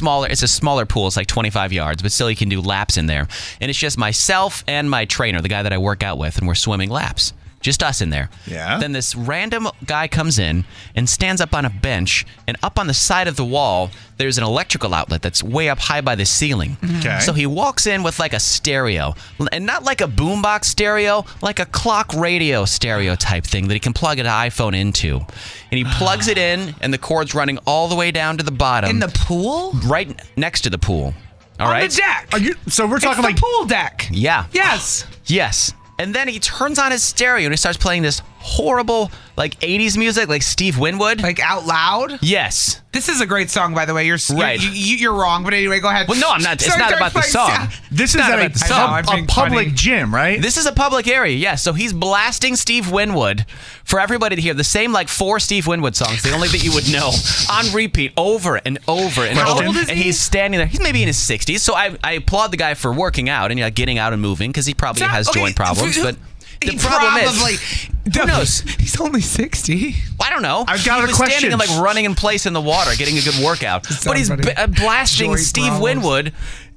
a smaller pool. It's like 25 yards, but still you can do laps in there. And it's just myself and my trainer, the guy that I work out with, and we're swimming laps. Just us in there. Yeah. Then this random guy comes in and stands up on a bench, and up on the side of the wall, there's an electrical outlet that's way up high by the ceiling. Okay. So he walks in with like a stereo, and not like a boombox stereo, like a clock radio stereo type thing that he can plug an iPhone into. And he plugs it in, and the cord's running all the way down to the bottom. In the pool? Right next to the pool. All right. On the deck. So we're talking it's like the pool deck. Yeah. Yes. Yes. And then he turns on his stereo and he starts playing this horrible, like 80s music, like Steve Winwood. Like out loud? Yes. This is a great song, by the way. You're wrong, but anyway, go ahead. Well, no, I'm not. It's not about the song. This is not at about the song. a public gym, right? This is a public area, yes. So he's blasting Steve Winwood for everybody to hear. The same like 4 Steve Winwood songs, the only that you would know, on repeat over and over and How over. old is and he? he's standing there. He's maybe in his 60s. So I applaud the guy for working out and getting out and moving because he probably has joint problems. But the problem is, who knows? He's only 60. I don't know. I've got a he was question. standing and like running in place in the water, getting a good workout. But he's blasting Joint Steve problems. Winwood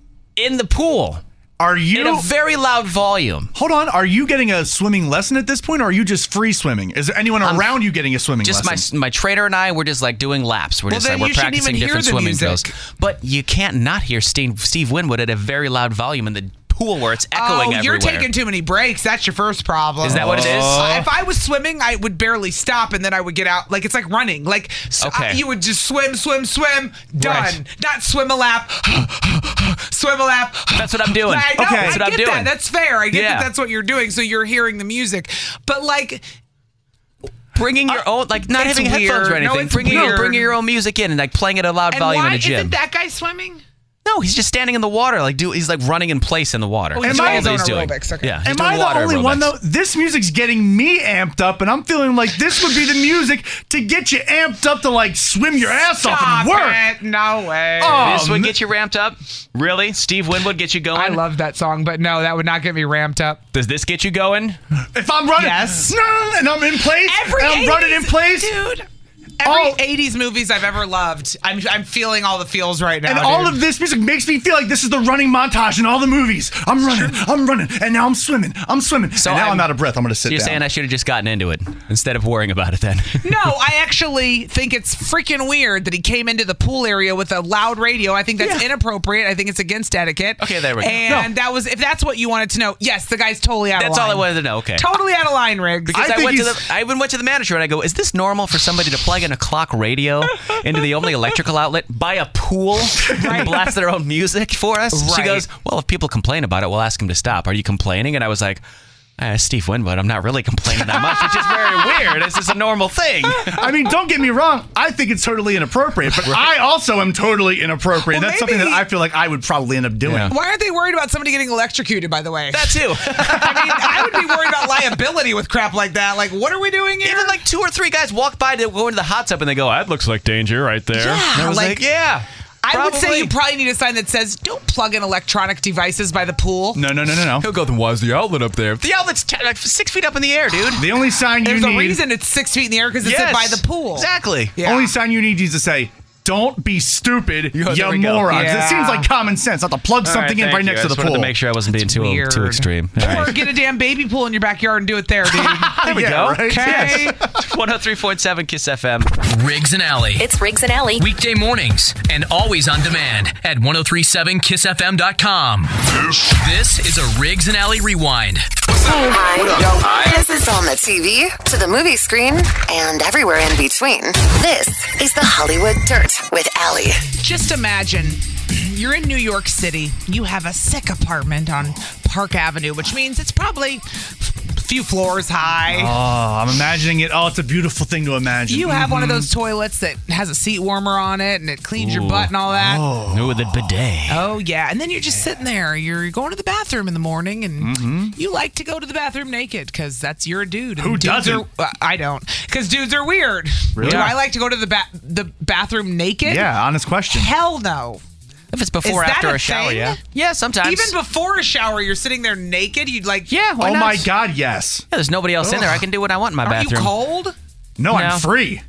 in the pool. Are you In a very loud volume. Hold on, are you getting a swimming lesson at this point, or are you just free swimming? Is there anyone around you getting a swimming Just lesson? my trainer and I, we're just like doing laps. We're Well, just then like we're you shouldn't practicing even hear different the swimming music. drills. But you can't not hear Steve Winwood at a very loud volume in the pool where it's echoing everywhere. You're taking too many breaks. That's your first problem. Is that what it is? If I was swimming, I would barely stop, and then I would get out. Like, it's like running. Like, you would just swim, done. Right. Not swim a lap, swim a lap. That's what I'm doing. I know, Okay. I That's what I'm get doing. that. That's fair. I get Yeah. that that's what you're doing, so you're hearing the music. But, like... Bringing your own, like not it's having headphones or weird. No, anything. it's bringing weird. your own music in and like playing at a loud And volume why in a gym. isn't that guy swimming? No, he's just standing in the water. He's like running in place in the water. Oh, That's all he's doing. Okay. Yeah. Am I the only one though? This music's getting me amped up, and I'm feeling like this would be the music to get you amped up to like swim your ass off and work. It. No way. This would get you ramped up? Really? Steve Winwood get you going? I love that song, but no, that would not get me ramped up. Does this get you going? If I'm running, yes, and I'm in place, I'm running in place, dude. Every 80s movies I've ever loved, I'm feeling all the feels right now. And all of this music makes me feel like this is the running montage in all the movies. I'm running, and now I'm swimming. So and now I'm out of breath. I'm going to sit down. You're saying I should have just gotten into it instead of worrying about it then? No, I actually think it's freaking weird that he came into the pool area with a loud radio. I think that's inappropriate. I think it's against etiquette. Okay, there we go. And that was, if that's what you wanted to know, yes, the guy's totally out of line. That's all I wanted to know, okay. Totally out of line, Riggs. Because I went to the manager and I go, is this normal for somebody to plug in a clock radio into the only electrical outlet by a pool and blast their own music for us? Right. She goes, well, if people complain about it, we'll ask them to stop. Are you complaining? And I was like, Steve Winwood, I'm not really complaining that much. It's just very weird. It's just a normal thing. I mean, don't get me wrong. I think it's totally inappropriate, but I also am totally inappropriate. Well, that's something that I feel like I would probably end up doing. Yeah. Why aren't they worried about somebody getting electrocuted, by the way? That too. I mean, I would be worried about liability with crap like that. Like, what are we doing here? Even like 2 or 3 guys walk by to go into the hot tub and they go, that looks like danger right there. Yeah, and I was like, yeah. I would say you probably need a sign that says, don't plug in electronic devices by the pool. No. He'll go, then why is the outlet up there? The outlet's like 6 feet up in the air, dude. The only sign you need... There's a reason it's 6 feet in the air because it's by the pool. Exactly. Yeah. Only sign you need is to say, don't be stupid, you morons. Yeah. It seems like common sense not to plug something in right next to the pool. I wanted to make sure I wasn't being too extreme. Or get a damn baby pool in your backyard and do it there, dude. There we go. Right? Okay. Yes. 103.7 Kiss FM. Riggs and Alley. It's Riggs and Alley. Weekday mornings and always on demand at 1037kissfm.com. This is a Riggs and Alley Rewind. Hi. This is on the TV, to the movie screen, and everywhere in between. This is the Hollywood Dirt with Alley. Just imagine you're in New York City. You have a sick apartment on Park Avenue, which means it's probably a few floors high. Oh, I'm imagining it. Oh, it's a beautiful thing to imagine. You have one of those toilets that has a seat warmer on it, and it cleans your butt and all that. Oh, with a bidet. Oh, yeah. And then you're just sitting there. You're going to the bathroom in the morning, and you like to go to the bathroom naked because you're a dude. Who doesn't? I don't. Because dudes are weird. Really? Do I like to go to the bathroom naked? Yeah, honest question. Hell no. If it's before or after a shower, yeah. Yeah, sometimes. Even before a shower, you're sitting there naked. You'd like, yeah. Why not? Oh my God, yes. Yeah, there's nobody else in there. I can do what I want in my bathroom. Are you cold? No, I'm free.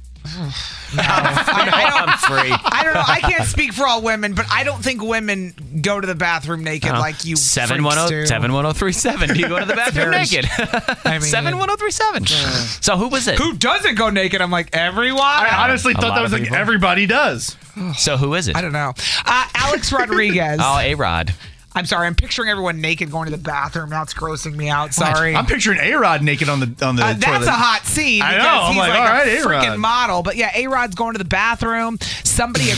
I'm free. I don't know. I can't speak for all women, but I don't think women go to the bathroom naked like you. 71037. Do you go to the bathroom naked? 71037. So who was it? Who doesn't go naked? I'm like, everyone. I honestly thought that was like everybody does. So who is it? I don't know. Alex Rodriguez. Oh, A-Rod. I'm sorry. I'm picturing everyone naked going to the bathroom. Now it's grossing me out. Sorry. I'm picturing A-Rod naked on the toilet. That's a hot scene. I know. I'm like, all right, a A-Rod. freaking model. But yeah, A-Rod's going to the bathroom. Somebody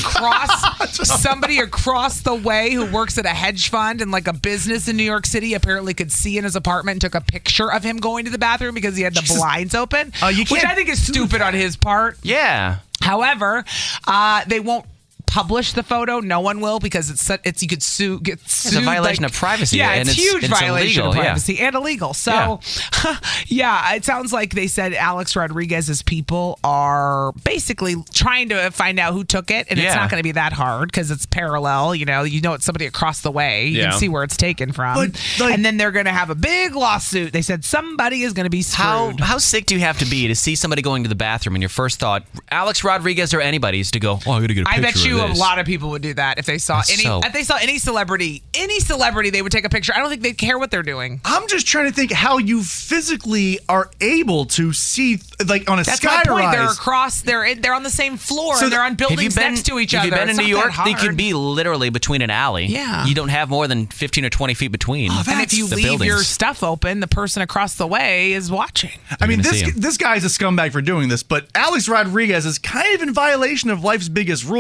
across the way who works at a hedge fund and like a business in New York City apparently could see in his apartment and took a picture of him going to the bathroom because he had the blinds open, which I think is stupid on his part. Yeah. However, they won't publish the photo. No one will because it's you could get sued. It's a violation of privacy. Yeah, and it's huge violation illegal, of privacy and illegal. So, yeah, it sounds like they said Alex Rodriguez's people are basically trying to find out who took it, and it's not going to be that hard because it's parallel. You know it's somebody across the way. You can see where it's taken from, and then they're going to have a big lawsuit. They said somebody is going to be screwed. How sick do you have to be to see somebody going to the bathroom and your first thought, Alex Rodriguez or anybody, is to go, oh, I got to get a picture. I bet you of this. A lot of people would do that if they saw any celebrity, they would take a picture. I don't think they'd care what they're doing. I'm just trying to think how you physically are able to see, like on a That's skyrise. my point. They're on the same floor. So they're on buildings next to each other. Have you been in New York? They could be literally between an alley. Yeah. You don't have more than 15 or 20 feet between. And if you leave your stuff open, the person across the way is watching. I mean, this guy's a scumbag for doing this, but Alex Rodriguez is kind of in violation of life's biggest rule, which is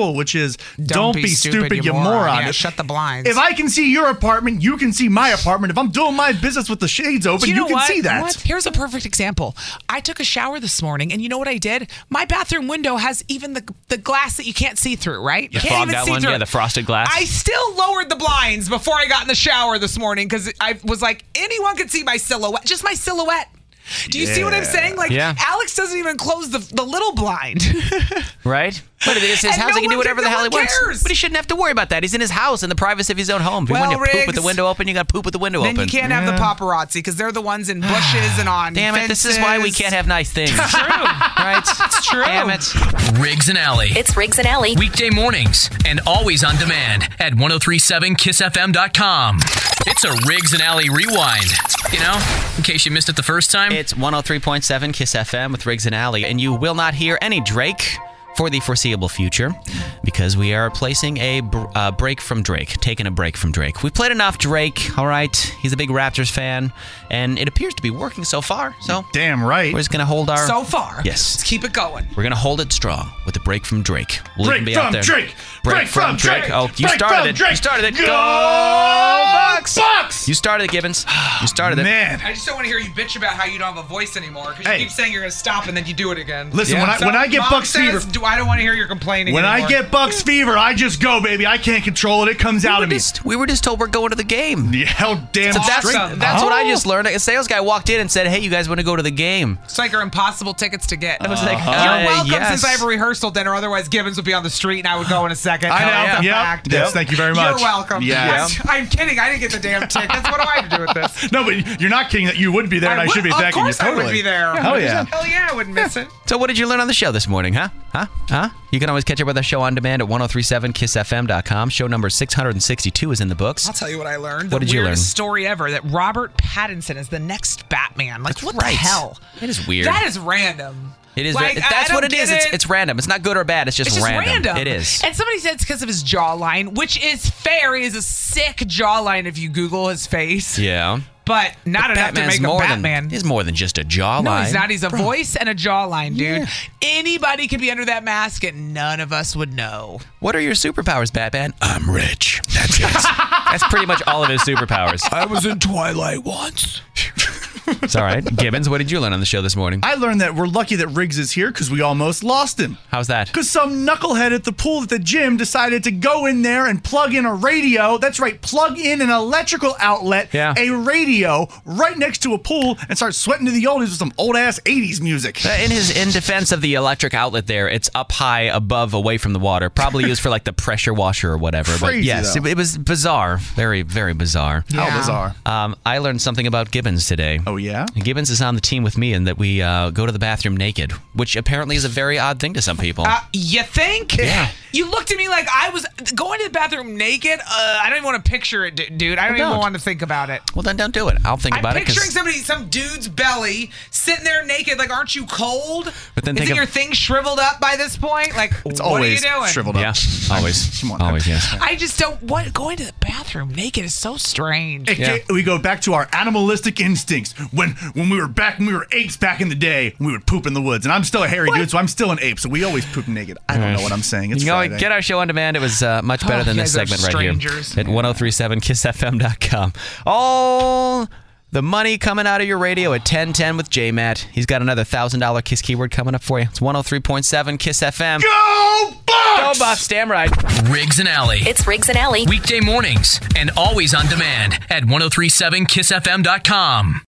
says, don't be stupid, you moron. Yeah, shut the blinds. If I can see your apartment, you can see my apartment. If I'm doing my business with the shades open, you can see that. Here's a perfect example. I took a shower this morning, and you know what I did? My bathroom window has even the glass that you can't see through, right? You can't even see through. Yeah, the frosted glass. I still lowered the blinds before I got in the shower this morning because I was like, anyone could see my silhouette, just my silhouette. Do you see what I'm saying? Like, Alex doesn't even close the little blind. Right? But it is his house. He can do whatever the hell he wants. But he shouldn't have to worry about that. He's in his house in the privacy of his own home. If you want to poop with the window open, you got to poop with the window open. Then you can't have the paparazzi because they're the ones in bushes and on Damn it, fences. this is why we can't have nice things. It's true. Right? It's true. Damn it. Riggs and Alley. It's Riggs and Alley. Weekday mornings and always on demand at 1037kissfm.com. It's a Riggs and Alley rewind. You know, in case you missed it the first time. It's 103.7 Kiss FM with Riggs and Alley, and you will not hear any Drake for the foreseeable future because we are placing a break from Drake, taking a break from Drake. We've played enough Drake, all right? He's a big Raptors fan, and it appears to be working so far. So damn right. We're just going to hold our... So far. Yes. Let's keep it going. We're going to hold it strong with the break from Drake. We'll break even be from out there. Drake. Break from Drake. Oh, you started it. You started it. Go Bucks! Bucks! You started it, Gibbons. You started it. Man. I just don't want to hear you bitch about how you don't have a voice anymore because you keep saying you're going to stop and then you do it again. Listen, when I get Bucks fever... I don't want to hear your complaining When anymore. I get Bucks fever, I just go, baby. I can't control it. It comes out of me. We were just told we're going to the game. Yeah, hell damn straight. That's what I just learned. A sales guy walked in and said, hey, you guys want to go to the game? It's like our impossible tickets to get. I was like, you're welcome since I have a rehearsal dinner. Otherwise, Gibbons would be on the street and I would go in a second. I know. Yes, thank you very much. You're welcome. Yes. I'm kidding. I didn't get the damn tickets. What do I have to do with this? No, but you're not kidding that you would be there and I should be thanking you. Of course I would be there. Hell yeah. Hell yeah, I wouldn't miss it. So what did you learn on the show this morning, huh? You can always catch up with our show on demand at 1037kissfm.com. Show number 662 is in the books. I'll tell you what I learned. What did you learn? The weirdest story ever, that Robert Pattinson is the next Batman. Like, what the hell? It is weird. That is random. It is. Like, that's what it is. It's random. It's not good or bad. It's just random. It is. And somebody said it's because of his jawline, which is fair. He has a sick jawline if you Google his face. Yeah. But not enough to make a Batman. He's more than just a jawline. No, he's not. He's a voice and a jawline, dude. Yeah. Anybody could be under that mask and none of us would know. What are your superpowers, Batman? I'm rich. That's it. That's pretty much all of his superpowers. I was in Twilight once. It's all right. Gibbons, what did you learn on the show this morning? I learned that we're lucky that Riggs is here because we almost lost him. How's that? Because some knucklehead at the pool at the gym decided to go in there and plug in a radio. That's right, plug in an electrical outlet, a radio, right next to a pool and start sweating to the oldies with some old-ass 80s music. In defense of the electric outlet there, it's up high, above, away from the water. Probably used for like the pressure washer or whatever. Crazy, but yes, it was bizarre. Very, very bizarre. Yeah. How bizarre. I learned something about Gibbons today. Oh, yeah? Gibbons is on the team with me and that we go to the bathroom naked, which apparently is a very odd thing to some people. You think? Yeah. You looked at me like I was going to the bathroom naked. I don't even want to picture it, dude. I don't even want to think about it. Well, then don't do it. I'll think about it. I'm picturing some dude's belly sitting there naked. Like, aren't you cold? But then Isn't your thing shriveled up by this point? Like, it's what always are you doing? Shriveled up. Yeah, always. Come on. Always, yes. I just don't. Going to the bathroom naked is so strange. We go back to our animalistic instincts when we were apes back in the day. We would poop in the woods, and I'm still a hairy dude, so I'm still an ape. So we always poop naked. I don't know what I'm saying. It's Friday. Get our show on demand. It was much better than this segment right here at 1037kissfm.com. All the money coming out of your radio at 10:10 with J-Matt. He's got another $1,000 Kiss keyword coming up for you. It's 103.7 Kiss FM. Go Bucks! Go Bucks! Damn right. Riggs and Alley. It's Riggs and Alley. Weekday mornings and always on demand at 1037kissfm.com.